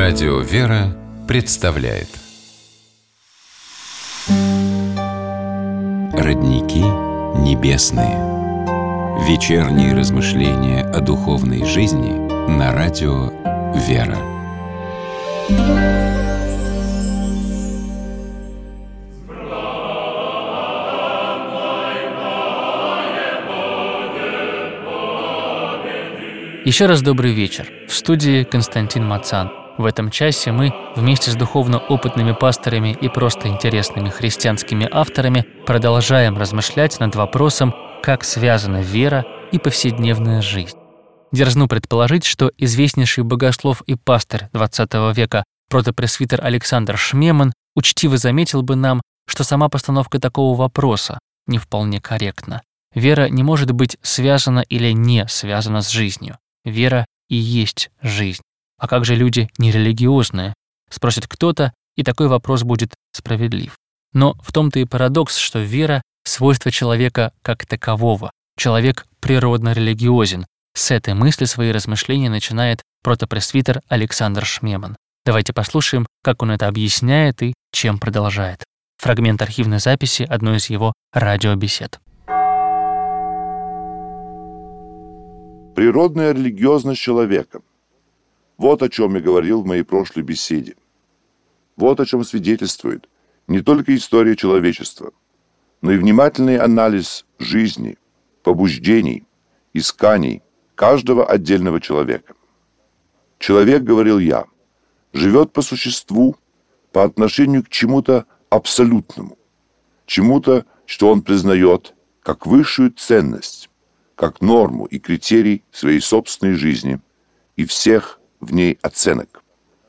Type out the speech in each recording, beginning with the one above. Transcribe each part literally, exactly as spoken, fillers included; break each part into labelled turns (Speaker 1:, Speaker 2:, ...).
Speaker 1: Радио «Вера» представляет Родники небесные. Вечерние размышления о духовной жизни на радио «Вера».
Speaker 2: Еще раз добрый вечер. В студии Константин Мацан. В этом часе мы вместе с духовно опытными пасторами и просто интересными христианскими авторами продолжаем размышлять над вопросом, как связана вера и повседневная жизнь. Дерзну предположить, что известнейший богослов и пастырь двадцатого века протопресвитер Александр Шмеман учтиво заметил бы нам, что сама постановка такого вопроса не вполне корректна. Вера не может быть связана или не связана с жизнью. Вера и есть жизнь. А как же люди нерелигиозные? Спросит кто-то, и такой вопрос будет справедлив. Но в том-то и парадокс, что вера – свойство человека как такового. Человек природно религиозен. С этой мысли свои размышления начинает протопресвитер Александр Шмеман. Давайте послушаем, как он это объясняет и чем продолжает. Фрагмент архивной записи одной из его радиобесед.
Speaker 3: Природная религиозность человека. Вот о чем я говорил в моей прошлой беседе. Вот о чем свидетельствует не только история человечества, но и внимательный анализ жизни, побуждений, исканий каждого отдельного человека. Человек, говорил я, живет по существу, по отношению к чему-то абсолютному, чему-то, что он признает как высшую ценность, как норму и критерий своей собственной жизни и всех в ней оценок.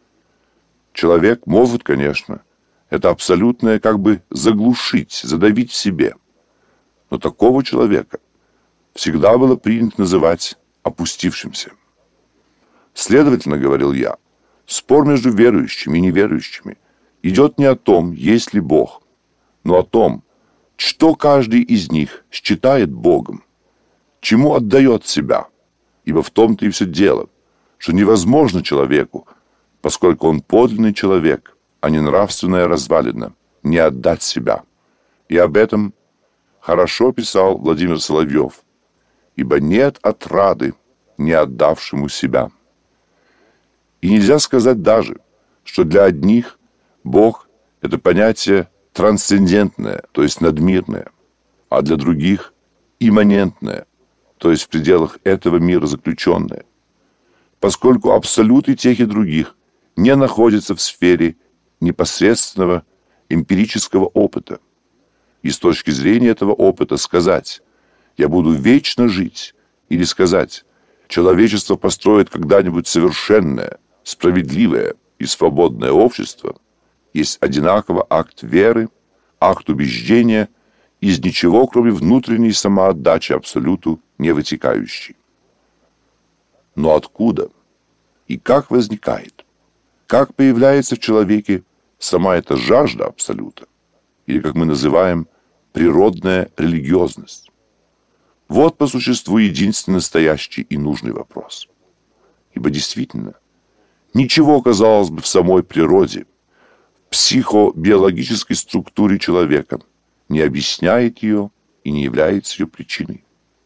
Speaker 3: Человек может, конечно, это абсолютное как бы заглушить, задавить в себе. Но такого человека всегда было принято называть опустившимся. Следовательно, говорил я, спор между верующими и неверующими идет не о том, есть ли Бог, но о том, что каждый из них считает Богом, чему отдает себя, ибо в том-то и все дело, что невозможно человеку, поскольку он подлинный человек, а не нравственная развалина, не отдать себя. И об этом хорошо писал Владимир Соловьев, ибо нет отрады, не отдавшему себя. И нельзя сказать даже, что для одних Бог – это понятие трансцендентное, то есть надмирное, а для других – имманентное, то есть в пределах этого мира заключенное, поскольку абсолюты тех и других не находятся в сфере непосредственного эмпирического опыта. И с точки зрения этого опыта сказать «я буду вечно жить» или сказать «человечество построит когда-нибудь совершенное, справедливое и свободное общество» есть одинаково акт веры, акт убеждения, из ничего, кроме внутренней самоотдачи абсолюту не вытекающей. Но откуда и как возникает, как появляется в человеке сама эта жажда абсолюта, или, как мы называем, природная религиозность? Вот по существу единственный настоящий и нужный вопрос. Ибо действительно, ничего, казалось бы, в самой природе, в психобиологической структуре человека не объясняет ее и не является ее причиной.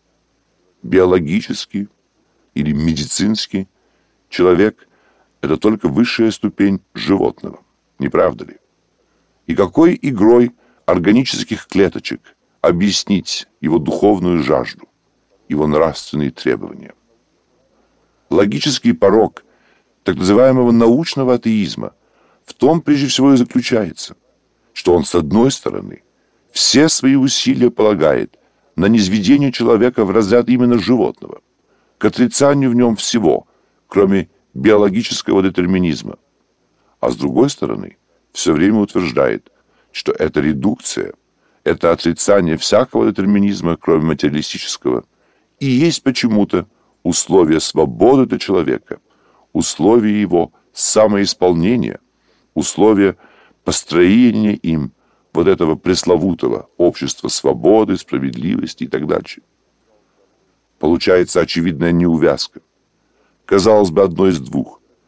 Speaker 3: Биологически или медицински человек – это только высшая ступень животного, не правда ли? И какой игрой органических клеточек объяснить его духовную жажду, его нравственные требования? Логический порок так называемого научного атеизма в том прежде всего и заключается, что он, с одной стороны, все свои усилия полагает на низведение человека в разряд именно животного, к отрицанию в нем всего, кроме биологического детерминизма, а с другой стороны, все время утверждает, что эта редукция, это отрицание всякого детерминизма, кроме материалистического, и есть почему-то условие свободы для человека, условие его самоисполнения, условие построения им вот этого пресловутого общества свободы, справедливости и так дальше. Получается очевидная неувязка. Казалось бы, одно из двух.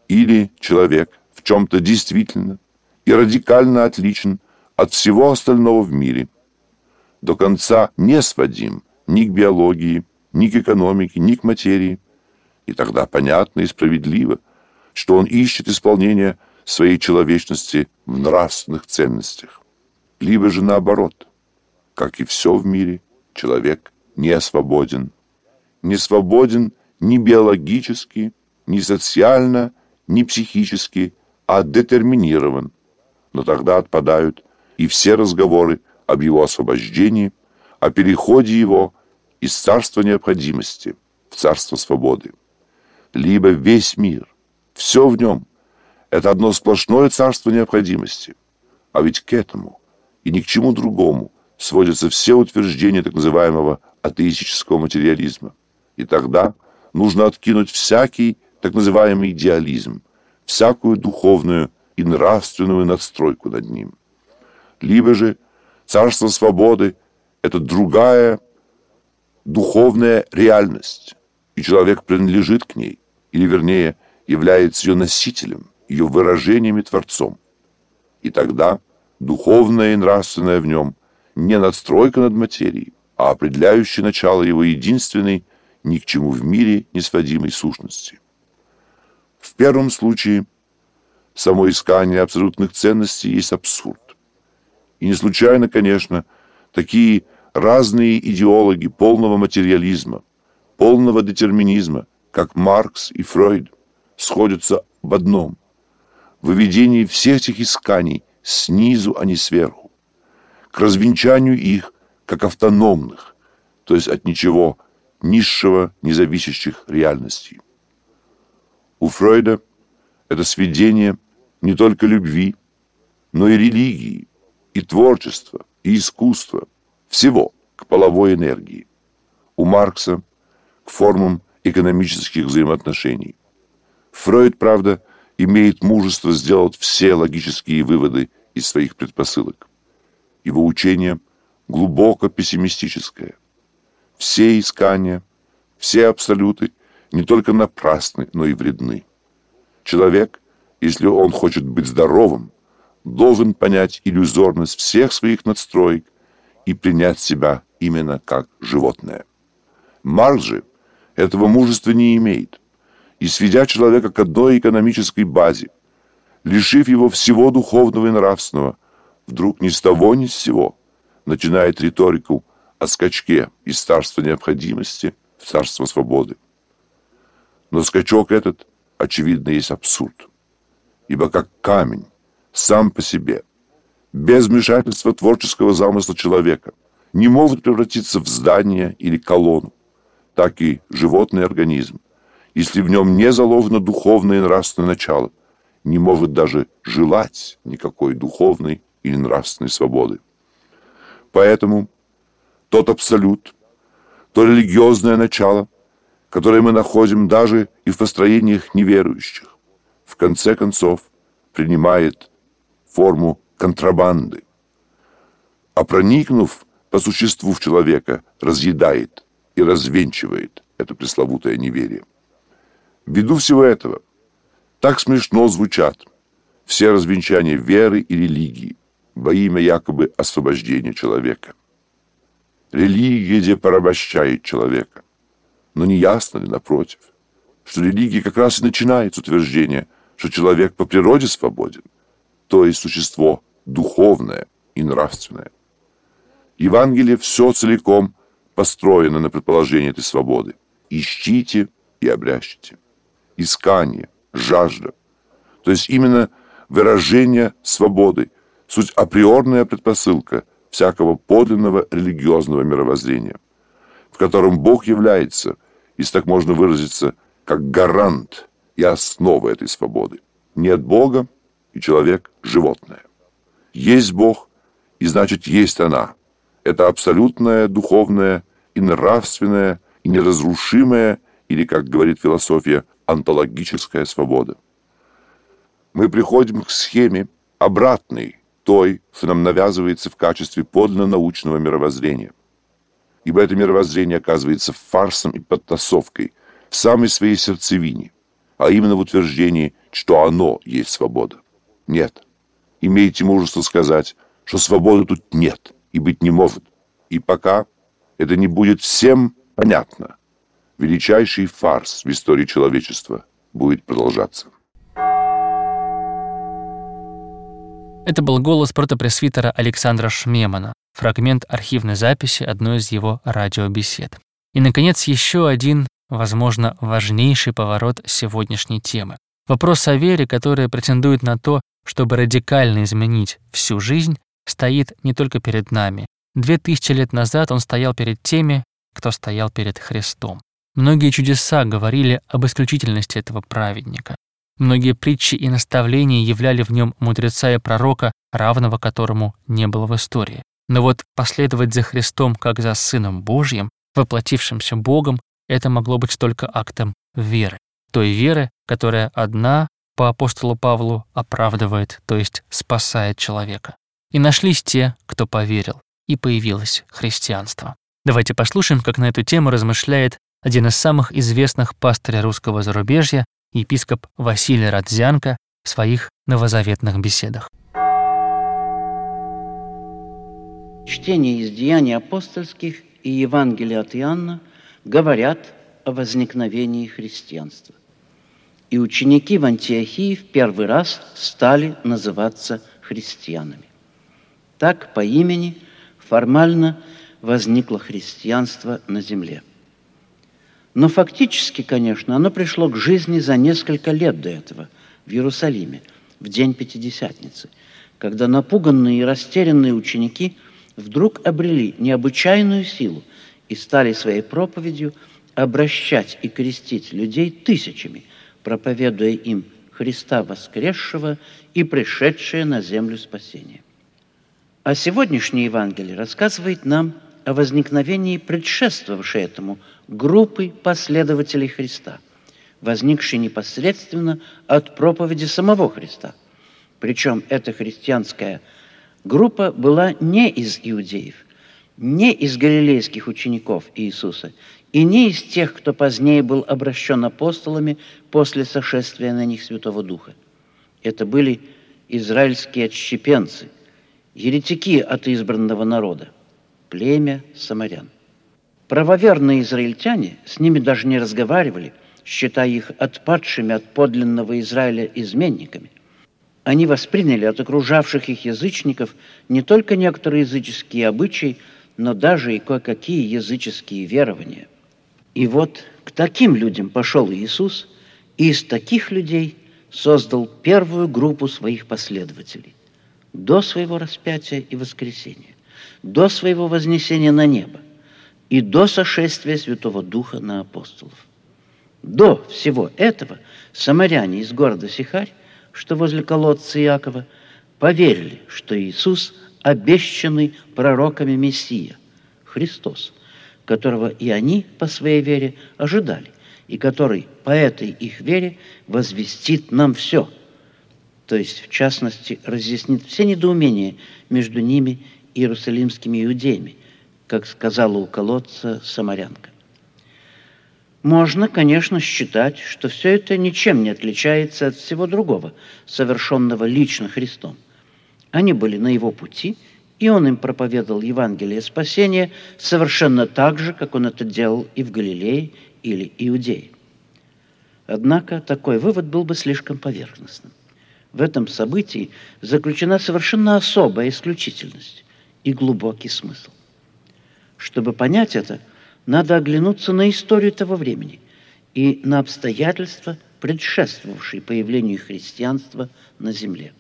Speaker 3: Или человек в чем-то действительно и радикально отличен от всего остального в мире, до конца не сводим ни к биологии, ни к экономике, ни к материи, и тогда понятно и справедливо, что он ищет исполнения своей человечности в нравственных ценностях. Либо же наоборот, как и все в мире, человек не свободен. Не свободен ни биологически, ни социально, ни психически, а детерминирован. Но тогда отпадают и все разговоры об его освобождении, о переходе его из царства необходимости в царство свободы. Либо весь мир, все в нем – это одно сплошное царство необходимости. А ведь к этому и ни к чему другому сводятся все утверждения так называемого атеистического материализма. И тогда нужно откинуть всякий так называемый идеализм, всякую духовную и нравственную надстройку над ним. Либо же царство свободы – это другая духовная реальность, и человек принадлежит к ней, или вернее, является ее носителем, ее выражением и творцом. И тогда духовное и нравственное в нем не надстройка над материей, а определяющее начало его единственной, ни к чему в мире не сводимой сущности. В первом случае само искание абсолютных ценностей есть абсурд. И не случайно, конечно, такие разные идеологи полного материализма, полного детерминизма, как Маркс и Фройд, сходятся в одном – выведении всех этих исканий снизу, а не сверху, к развенчанию их как автономных, то есть от ничего низшего, независящих реальностей. У Фройда это сведение не только любви, но и религии, и творчества, и искусства, всего к половой энергии. У Маркса к формам экономических взаимоотношений. Фройд, правда, имеет мужество сделать все логические выводы из своих предпосылок. Его учение глубоко пессимистическое. Все искания, все абсолюты не только напрасны, но и вредны. Человек, если он хочет быть здоровым, должен понять иллюзорность всех своих надстроек и принять себя именно как животное. Маркс же этого мужества не имеет, и, сведя человека к одной экономической базе, лишив его всего духовного и нравственного, вдруг ни с того ни с сего начинает риторику о скачке из царства необходимости в царство свободы. Но скачок этот, очевидно, есть абсурд, ибо как камень сам по себе, без вмешательства творческого замысла человека, не может превратиться в здание или колонну, так и животный организм, если в нем не заложено духовное и нравственное начало, не может даже желать никакой духовной или нравственной свободы. Поэтому тот абсолют, то религиозное начало, которое мы находим даже и в построениях неверующих, в конце концов принимает форму контрабанды, а проникнув по существу в человека, разъедает и развенчивает это пресловутое неверие. Ввиду всего этого так смешно звучат все развенчания веры и религии во имя якобы освобождения человека. Религия, где порабощает человека. Но не ясно ли, напротив, что религия как раз и начинает с утверждения, что человек по природе свободен, то есть существо духовное и нравственное. Евангелие все целиком построено на предположении этой свободы. Ищите и обрящите. Искание, жажда, то есть именно выражение свободы, суть априорная предпосылка всякого подлинного религиозного мировоззрения, в котором Бог является, если так можно выразиться, как гарант и основа этой свободы. Нет Бога, и человек – животное. Есть Бог, и значит есть она. Это абсолютная духовная и нравственная, и неразрушимая, или, как говорит философия, онтологическая свобода. Мы приходим к схеме обратной той, что нам навязывается в качестве подлинно научного мировоззрения. Ибо это мировоззрение оказывается фарсом и подтасовкой в самой своей сердцевине, а именно в утверждении что оно есть свобода. Нет. Имейте мужество сказать, что свободы тут нет и быть не может. И пока это не будет всем понятно, величайший фарс в истории человечества будет продолжаться.
Speaker 2: Это был голос протопресвитера Александра Шмемана, фрагмент архивной записи одной из его радиобесед. И, наконец, еще один, возможно, важнейший поворот сегодняшней темы. Вопрос о вере, которая претендует на то, чтобы радикально изменить всю жизнь, стоит не только перед нами. Две тысячи лет назад он стоял перед теми, кто стоял перед Христом. Многие чудеса говорили об исключительности этого праведника. Многие притчи и наставления являли в нем мудреца и пророка, равного которому не было в истории. Но вот последовать за Христом как за Сыном Божьим, воплотившимся Богом, это могло быть только актом веры. Той веры, которая одна, по апостолу Павлу, оправдывает, то есть спасает человека. И нашлись те, кто поверил, и появилось христианство. Давайте послушаем, как на эту тему размышляет один из самых известных пастырей русского зарубежья, епископ Василий Радзянко, в своих новозаветных беседах.
Speaker 4: Чтение из Деяний апостольских и Евангелия от Иоанна говорят о возникновении христианства. И ученики в Антиохии в первый раз стали называться христианами. Так по имени формально возникло христианство на земле. Но фактически, конечно, оно пришло к жизни за несколько лет до этого в Иерусалиме, в день Пятидесятницы, когда напуганные и растерянные ученики вдруг обрели необычайную силу и стали своей проповедью обращать и крестить людей тысячами, проповедуя им Христа воскресшего и пришедшее на землю спасение. А сегодняшнее Евангелие рассказывает нам о возникновении предшествовавшей этому группы последователей Христа, возникшей непосредственно от проповеди самого Христа. Причем эта христианская группа была не из иудеев, не из галилейских учеников Иисуса и не из тех, кто позднее был обращен апостолами после сошествия на них Святого Духа. Это были израильские отщепенцы, еретики от избранного народа, племя самарян. Правоверные израильтяне с ними даже не разговаривали, считая их отпадшими от подлинного Израиля изменниками. Они восприняли от окружавших их язычников не только некоторые языческие обычаи, но даже и кое-какие языческие верования. И вот к таким людям пошел Иисус, и из таких людей создал первую группу своих последователей до своего распятия и воскресения, до своего вознесения на небо и до сошествия Святого Духа на апостолов. До всего этого самаряне из города Сихарь, что возле колодца Иакова, поверили, что Иисус – обещанный пророками Мессия, Христос, которого и они по своей вере ожидали, и который по этой их вере возвестит нам все, то есть, в частности, разъяснит все недоумения между ними и иерусалимскими иудеями, как сказала у колодца самарянка. Можно, конечно, считать, что все это ничем не отличается от всего другого, совершенного лично Христом. Они были на его пути, и он им проповедовал Евангелие спасения совершенно так же, как он это делал и в Галилее или Иудее. Однако такой вывод был бы слишком поверхностным. В этом событии заключена совершенно особая исключительность и глубокий смысл. Чтобы понять это, надо оглянуться на историю того времени и на обстоятельства, предшествовавшие появлению христианства на земле.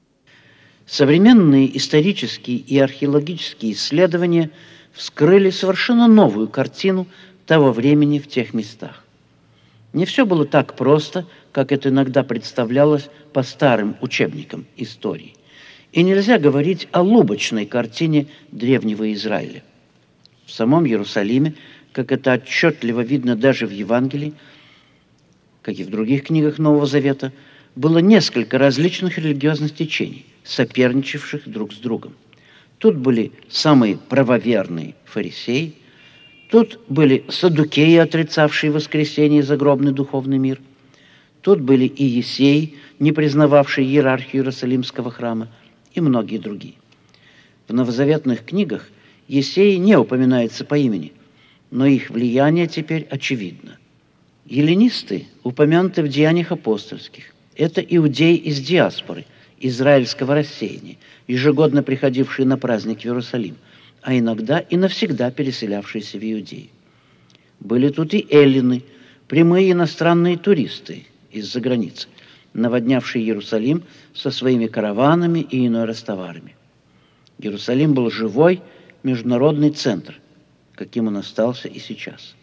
Speaker 4: Современные исторические и археологические исследования вскрыли совершенно новую картину того времени в тех местах. Не все было так просто, как это иногда представлялось по старым учебникам истории. И нельзя говорить о лубочной картине древнего Израиля. В самом Иерусалиме, как это отчетливо видно даже в Евангелии, как и в других книгах Нового Завета, было несколько различных религиозных течений, соперничавших друг с другом. Тут были самые правоверные фарисеи, тут были саддукеи, отрицавшие воскресение и загробный духовный мир, Тут были и Есеи, не признававшие иерархию Иерусалимского храма, и многие другие. В новозаветных книгах Есеи не упоминаются по имени, но их влияние теперь очевидно. Эллинисты упомянуты в Деяниях апостольских. Это иудеи из диаспоры, израильского рассеяния, ежегодно приходившие на праздник в Иерусалим, а иногда и навсегда переселявшиеся в Иудею. Были тут и эллины, прямые иностранные туристы из-за границы, наводнявшие Иерусалим со своими караванами и иной раз товарами. Иерусалим был живой международный центр, каким он остался и сейчас.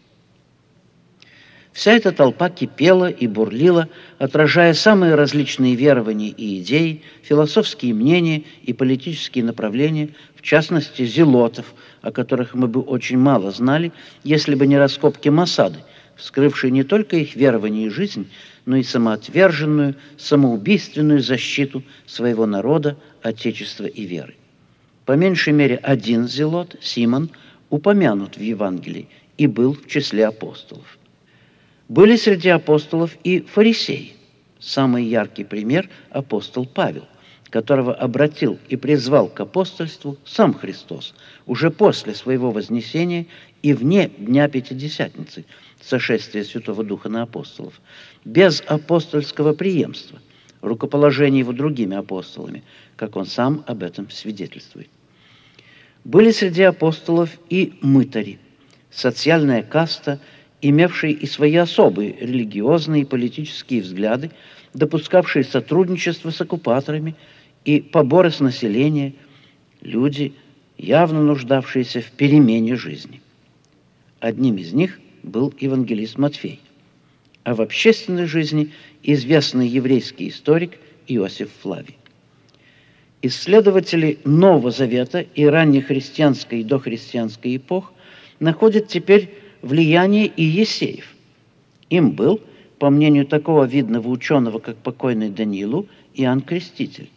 Speaker 4: Вся эта толпа кипела и бурлила, отражая самые различные верования и идеи, философские мнения и политические направления, в частности, зелотов, о которых мы бы очень мало знали, если бы не раскопки Моссада, вскрывшие не только их верование и жизнь, но и самоотверженную, самоубийственную защиту своего народа, отечества и веры. По меньшей мере один зелот, Симон, упомянут в Евангелии и был в числе апостолов. Были среди апостолов и фарисеи. Самый яркий пример – апостол Павел, которого обратил и призвал к апостольству сам Христос уже после своего вознесения и вне Дня Пятидесятницы, сошествия Святого Духа на апостолов, без апостольского преемства, рукоположения его другими апостолами, как он сам об этом свидетельствует. Были среди апостолов и мытари, социальная каста, имевшие и свои особые религиозные и политические взгляды, допускавшие сотрудничество с оккупаторами и поборы с населения, люди, явно нуждавшиеся в перемене жизни. Одним из них был евангелист Матфей, а в общественной жизни известный еврейский историк Иосиф Флавий. Исследователи Нового Завета и раннехристианской и дохристианской эпох находят теперь влияние и Есеев. Им был, по мнению такого видного ученого, как покойный Даниилу, Иоанн Креститель.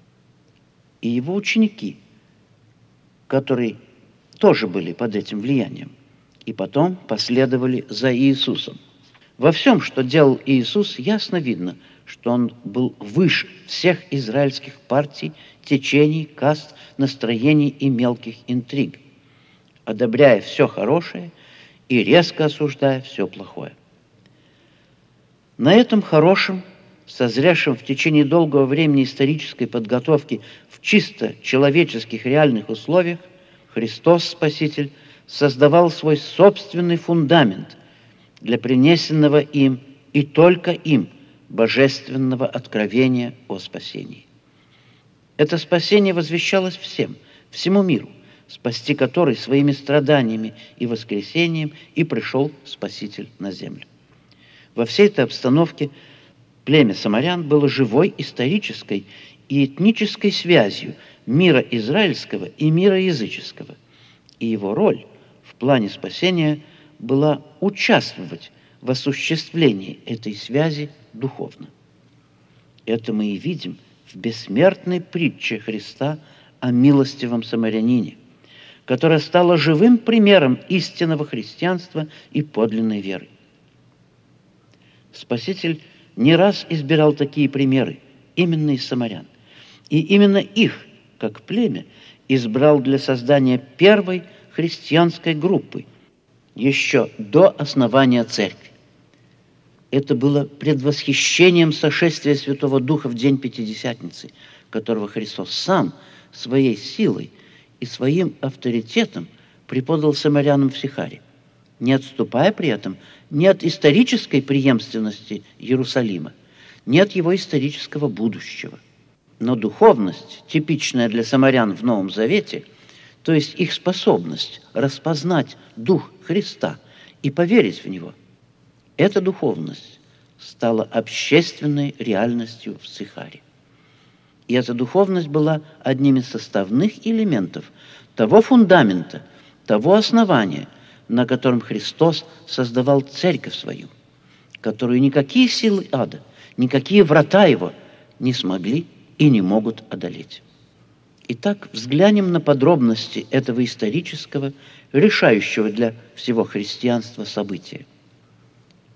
Speaker 4: И его ученики, которые тоже были под этим влиянием, и потом последовали за Иисусом. Во всем, что делал Иисус, ясно видно, что он был выше всех израильских партий, течений, каст, настроений и мелких интриг, одобряя все хорошее и резко осуждая все плохое. На этом хорошем, созревшем в течение долгого времени исторической подготовки в чисто человеческих реальных условиях, Христос Спаситель создавал свой собственный фундамент для принесенного им и только им божественного откровения о спасении. Это спасение возвещалось всем, всему миру, спасти который своими страданиями и воскресением и пришел Спаситель на землю. Во всей этой обстановке племя самарян было живой исторической и этнической связью мира израильского и мира языческого, и его роль в плане спасения была участвовать в осуществлении этой связи духовно. Это мы и видим в бессмертной притче Христа о милостивом самарянине, которая стала живым примером истинного христианства и подлинной веры. Спаситель не раз избирал такие примеры именно из самарян, и именно их, как племя, избрал для создания первой христианской группы еще до основания церкви. Это было предвосхищением сошествия Святого Духа в день Пятидесятницы, которого Христос сам своей силой и своим авторитетом преподал самарянам в Сихаре, не отступая при этом ни от исторической преемственности Иерусалима, ни от его исторического будущего. Но духовность, типичная для самарян в Новом Завете, то есть их способность распознать Дух Христа и поверить в Него, эта духовность стала общественной реальностью в Сихаре. И эта духовность была одним из составных элементов того фундамента, того основания, на котором Христос создавал церковь свою, которую никакие силы ада, никакие врата его не смогли и не могут одолеть. Итак, взглянем на подробности этого исторического, решающего для всего христианства события.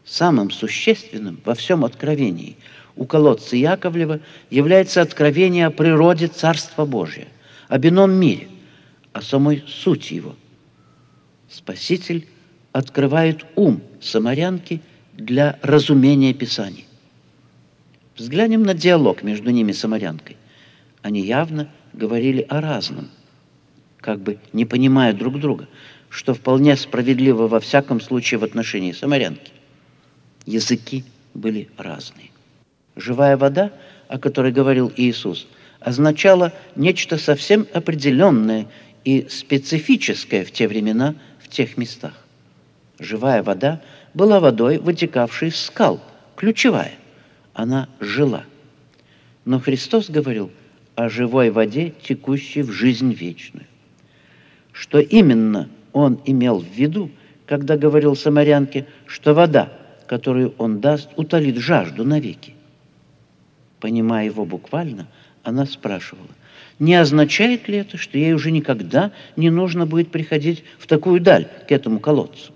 Speaker 4: Самым существенным во всем откровении у колодца Яковлева является откровение о природе Царства Божия, об ином мире, о самой сути его. Спаситель открывает ум самарянки для разумения Писаний. Взглянем на диалог между ними и самарянкой. Они явно говорили о разном, как бы не понимая друг друга, что вполне справедливо во всяком случае в отношении самарянки. Языки были разные. Живая вода, о которой говорил Иисус, означала нечто совсем определенное и специфическое в те времена, в тех местах. Живая вода была водой, вытекавшей из скал, ключевая. Она жила. Но Христос говорил о живой воде, текущей в жизнь вечную. Что именно Он имел в виду, когда говорил самарянке, что вода, которую Он даст, утолит жажду навеки? Понимая его буквально, она спрашивала, не означает ли это, что ей уже никогда не нужно будет приходить в такую даль, к этому колодцу?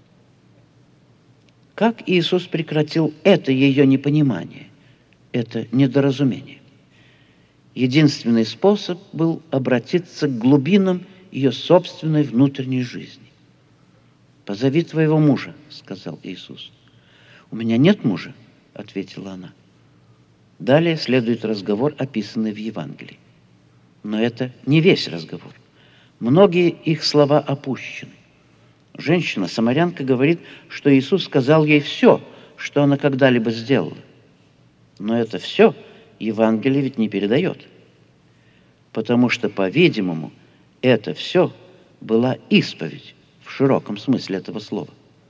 Speaker 4: Как Иисус прекратил это ее непонимание, это недоразумение? Единственный способ был обратиться к глубинам ее собственной внутренней жизни. «Позови твоего мужа», — сказал Иисус. «У меня нет мужа», — ответила она. Далее следует разговор, описанный в Евангелии. Но это не весь разговор. Многие их слова опущены. Женщина-самарянка говорит, что Иисус сказал ей все, что она когда-либо сделала. Но это все Евангелие ведь не передает. Потому что, по-видимому, это все была исповедь в широком смысле этого слова.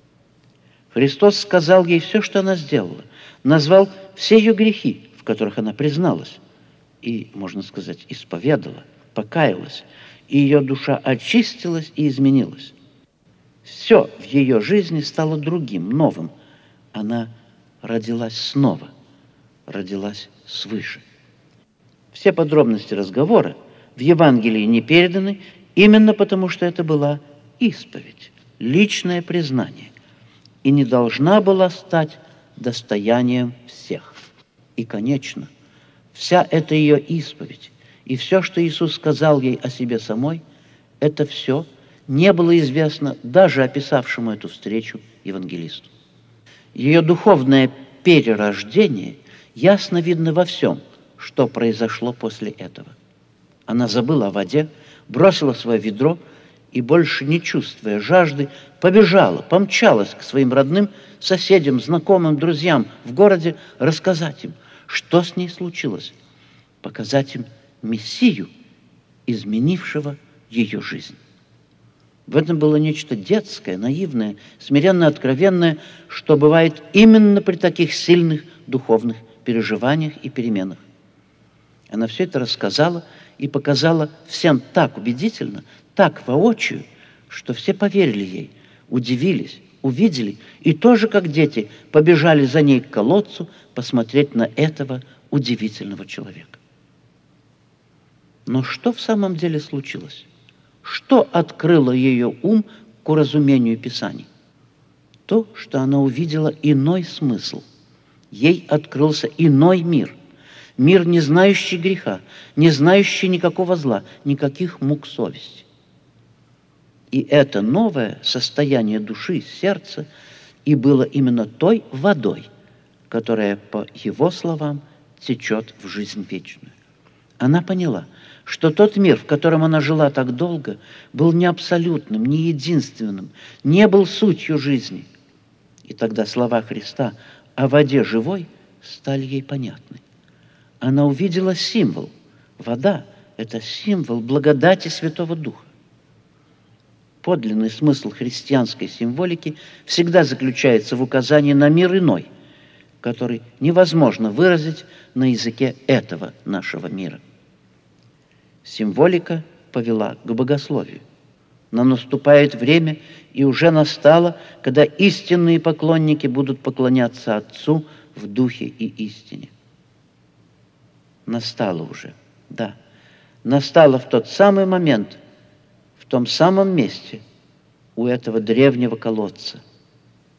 Speaker 4: Христос сказал ей все, что она сделала, назвал все ее грехи, в которых она призналась, и, можно сказать, исповедала, покаялась, и ее душа очистилась и изменилась. Все в ее жизни стало другим, новым. Она родилась снова, родилась свыше. Все подробности разговора в Евангелии не переданы именно потому, что это была исповедь, личное признание, и не должна была стать достоянием всех. И, конечно, вся эта ее исповедь и все, что Иисус сказал ей о себе самой, это все не было известно даже описавшему эту встречу евангелисту. Ее духовное перерождение ясно видно во всем, что произошло после этого. Она забыла о воде, бросила свое ведро и, больше не чувствуя жажды, побежала, помчалась к своим родным, соседям, знакомым, друзьям в городе рассказать им, что с ней случилось, показать им Мессию, изменившего ее жизнь. В этом было нечто детское, наивное, смиренно откровенное, что бывает именно при таких сильных духовных переживаниях и переменах. Она все это рассказала и показала всем так убедительно, так воочию, что все поверили ей, удивились, увидели и тоже, как дети, побежали за ней к колодцу посмотреть на этого удивительного человека. Но что в самом деле случилось? Что открыло ее ум к уразумению Писаний? То, что она увидела иной смысл. Ей открылся иной мир. Мир, не знающий греха, не знающий никакого зла, никаких мук совести. И это новое состояние души, сердца, и было именно той водой, которая, по его словам, течет в жизнь вечную. Она поняла, что тот мир, в котором она жила так долго, был не абсолютным, не единственным, не был сутью жизни. И тогда слова Христа о воде живой стали ей понятны. Она увидела символ. Вода – это символ благодати Святого Духа. Подлинный смысл христианской символики всегда заключается в указании на мир иной, который невозможно выразить на языке этого нашего мира. Символика повела к богословию. Но наступает время, и уже настало, когда истинные поклонники будут поклоняться Отцу в духе и истине. Настало уже, да, настало в тот самый момент, в том самом месте у этого древнего колодца.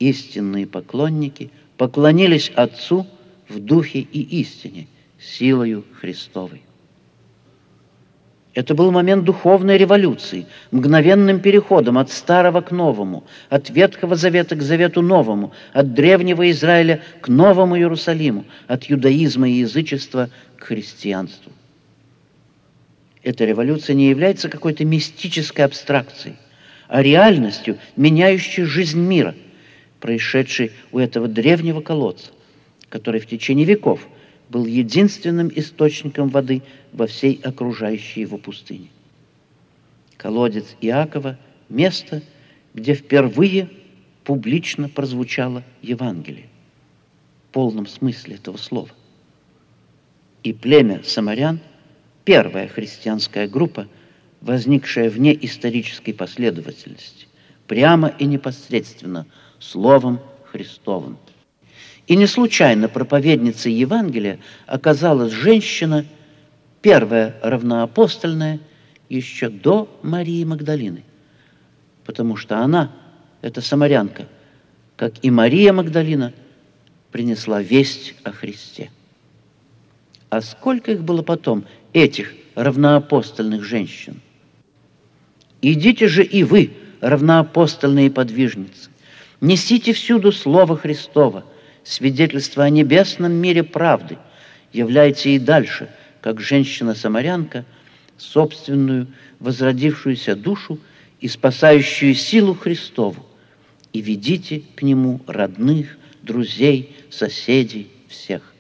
Speaker 4: истинные поклонники поклонились Отцу в духе и истине, силою Христовой. Это был момент духовной революции, мгновенным переходом от старого к новому, от Ветхого Завета к Завету Новому, от древнего Израиля к Новому Иерусалиму, от иудаизма и язычества к христианству. Эта революция не является какой-то мистической абстракцией, а реальностью, меняющей жизнь мира, происшедшей у этого древнего колодца, который в течение веков был единственным источником воды во всей окружающей его пустыне. Колодец Иакова – место, где впервые публично прозвучало Евангелие в полном смысле этого слова. И племя самарян – первая христианская группа, возникшая вне исторической последовательности, прямо и непосредственно Словом Христовым. И не случайно проповедницей Евангелия оказалась женщина, первая равноапостольная, еще до Марии Магдалины, потому что она, эта самарянка, как и Мария Магдалина, принесла весть о Христе. А сколько их было потом, этих равноапостольных женщин? «Идите же и вы, равноапостольные подвижницы, несите всюду Слово Христово, свидетельство о небесном мире правды, являйте и дальше, как женщина-самарянка, собственную возродившуюся душу и спасающую силу Христову, и ведите к Нему родных, друзей, соседей, всех».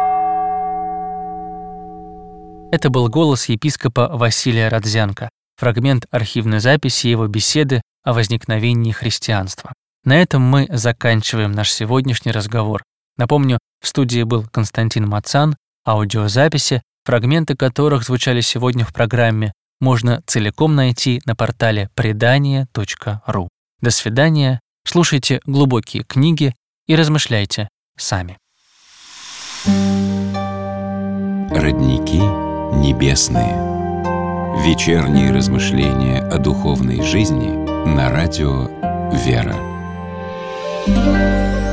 Speaker 2: Это был голос епископа Василия Родзянко, фрагмент архивной записи его беседы о возникновении христианства. На этом мы заканчиваем наш сегодняшний разговор. Напомню, в студии был Константин Мацан, аудиозаписи, фрагменты которых звучали сегодня в программе, можно целиком найти на портале предание точка ру. До свидания, слушайте глубокие книги и размышляйте сами.
Speaker 1: Родники небесные. Вечерние размышления о духовной жизни на радио «Вера». Thank you.